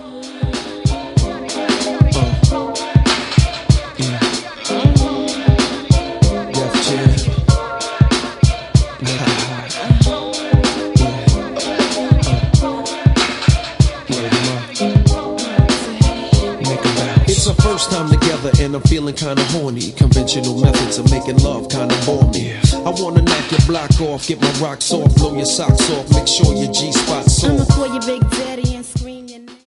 And I'm feeling kinda horny. Conventional methods of making love kinda bore me. I wanna knock your block off, get my rocks off, blow your socks off, make sure your G-spot's off. I'ma call your big daddy